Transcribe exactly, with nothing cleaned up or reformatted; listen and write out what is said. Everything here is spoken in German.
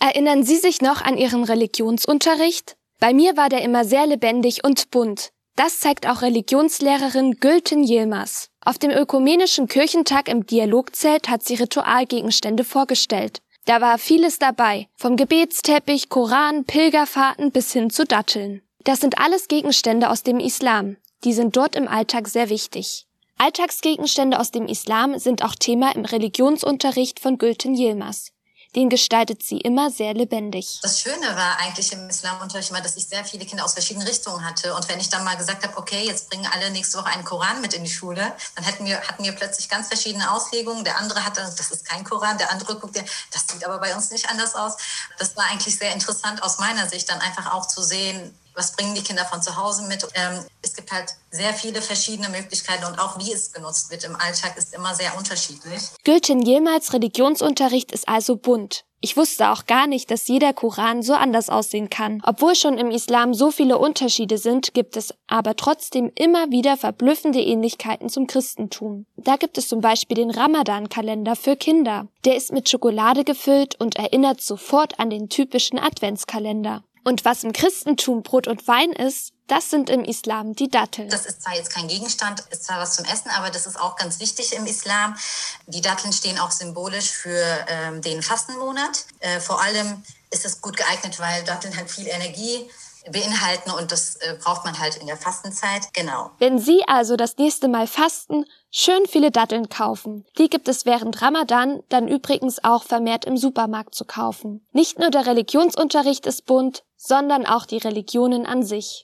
Erinnern Sie sich noch an Ihren Religionsunterricht? Bei mir war der immer sehr lebendig und bunt. Das zeigt auch Religionslehrerin Gülten Yilmaz. Auf dem Ökumenischen Kirchentag im Dialogzelt hat sie Ritualgegenstände vorgestellt. Da war vieles dabei, vom Gebetsteppich, Koran, Pilgerfahrten bis hin zu Datteln. Das sind alles Gegenstände aus dem Islam. Die sind dort im Alltag sehr wichtig. Alltagsgegenstände aus dem Islam sind auch Thema im Religionsunterricht von Gülten Yilmaz. Den gestaltet sie immer sehr lebendig. Das Schöne war eigentlich im Islamunterricht immer, dass ich sehr viele Kinder aus verschiedenen Richtungen hatte. Und wenn ich dann mal gesagt habe, okay, jetzt bringen alle nächste Woche einen Koran mit in die Schule, dann hatten wir, hatten wir plötzlich ganz verschiedene Auslegungen. Der andere hatte, das ist kein Koran, der andere guckt, das sieht aber bei uns nicht anders aus. Das war eigentlich sehr interessant aus meiner Sicht, dann einfach auch zu sehen, was bringen die Kinder von zu Hause mit. Ähm, es gibt halt sehr viele verschiedene Möglichkeiten und auch wie es genutzt wird im Alltag ist immer sehr unterschiedlich. Gülten Yilmaz Religionsunterricht ist also bunt. Ich wusste auch gar nicht, dass jeder Koran so anders aussehen kann. Obwohl schon im Islam so viele Unterschiede sind, gibt es aber trotzdem immer wieder verblüffende Ähnlichkeiten zum Christentum. Da gibt es zum Beispiel den Ramadan-Kalender für Kinder. Der ist mit Schokolade gefüllt und erinnert sofort an den typischen Adventskalender. Und was im Christentum Brot und Wein ist, das sind im Islam die Datteln. Das ist zwar jetzt kein Gegenstand, ist zwar was zum Essen, aber das ist auch ganz wichtig im Islam. Die Datteln stehen auch symbolisch für ähm, den Fastenmonat. Äh, vor allem ist es gut geeignet, weil Datteln halt viel Energie beinhalten und das äh, braucht man halt in der Fastenzeit. Genau. Wenn Sie also das nächste Mal fasten, schön viele Datteln kaufen. Die gibt es während Ramadan dann übrigens auch vermehrt im Supermarkt zu kaufen. Nicht nur der Religionsunterricht ist bunt, sondern auch die Religionen an sich.